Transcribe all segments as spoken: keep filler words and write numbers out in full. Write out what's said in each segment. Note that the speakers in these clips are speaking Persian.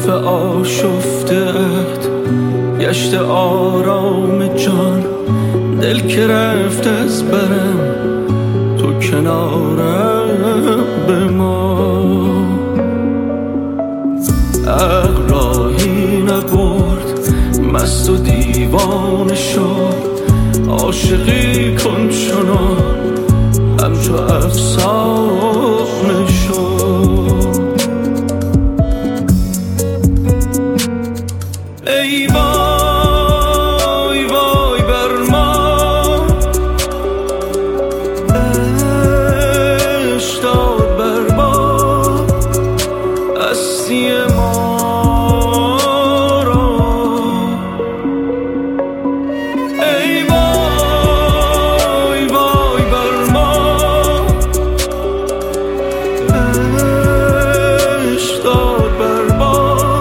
زلف آشفته‌ات گشت آرام جان، دل که رفت از برم تو کنارم بمان. عقل راهی نبرد مست و دیوانه شد، عاشقی کن چنان همچو افسانه شد. ای وای وای بر ما، عشق داد بر ما هستی ما را. ای وای وای بر ما، عشق داد بر ما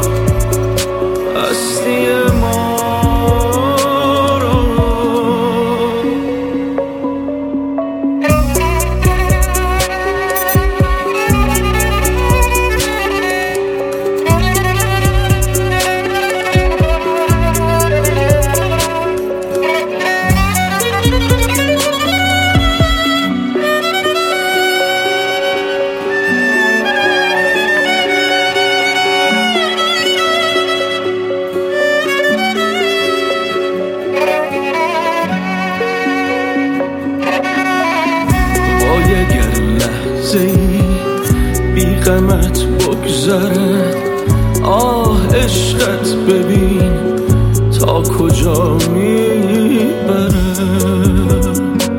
هستی ما را. اگر لحظه بی غمت بگذرد، آه عشقت ببین تا کجا میبرد.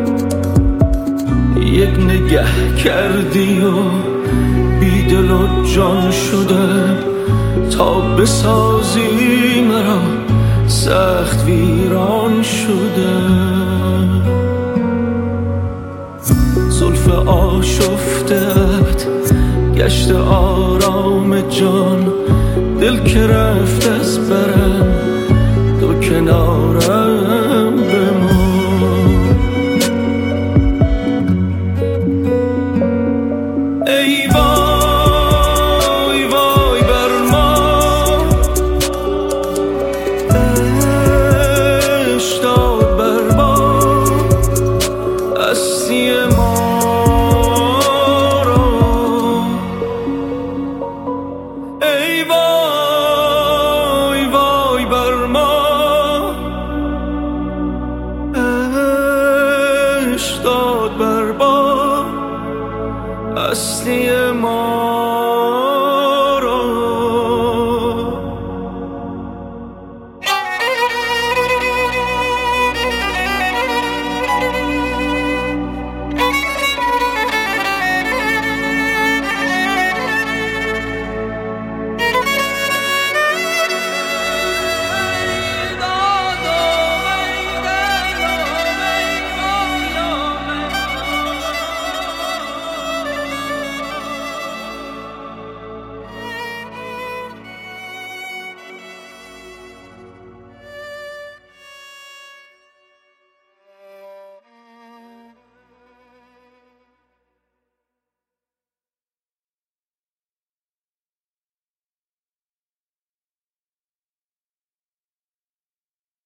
یک نگه کردی و بی دل و جان شدم، تا بسازی مرا سخت ویران شدم. زلف آشفته‌ات گشت آرام جان، دل که رفت از برم تو کنارم بمان. ای وای وای بر ما، عشق داد بر ما هستی ما را. ای وای وای بر ما، عشق داد بر ما هستی ما.